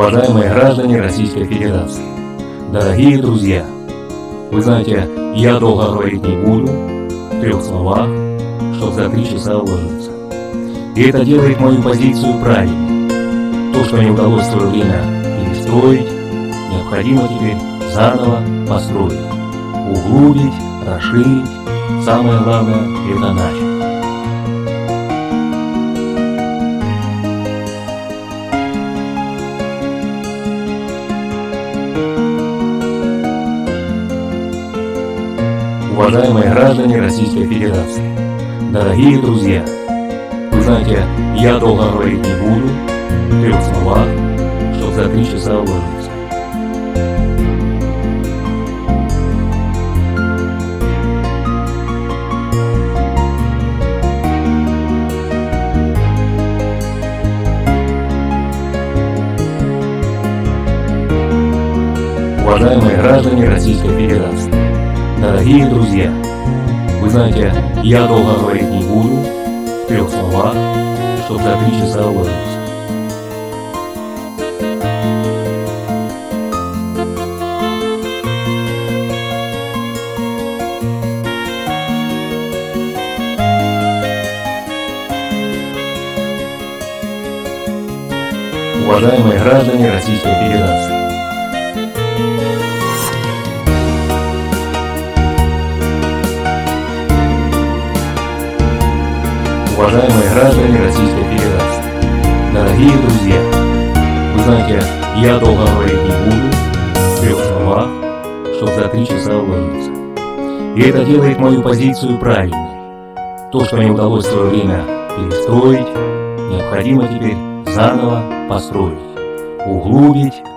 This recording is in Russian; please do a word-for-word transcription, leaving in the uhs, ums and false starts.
Уважаемые граждане Российской Федерации, дорогие друзья, вы знаете, я долго говорить не буду, в трех словах, чтобы за три часа уложиться. И это делает мою позицию правильной. То, что не удалось в свое время перестроить, необходимо теперь заново построить, углубить, расширить, самое главное – это начать. Уважаемые граждане Российской Федерации, дорогие друзья, вы знаете, я долго говорить не буду, в трех словах, чтобы за три часа уложиться. Уважаемые граждане Российской Федерации, дорогие друзья, вы знаете, я долго говорить не буду, в трех словах, чтобы за три часа уложиться. Уважаемые граждане Российской Федерации, Уважаемые граждане Российской Федерации, дорогие друзья, вы знаете, я долго говорить не буду, в трех словах, чтобы за три часа уложиться. И это делает мою позицию правильной. То, что не удалось в свое время перестроить, необходимо теперь заново построить, углубить,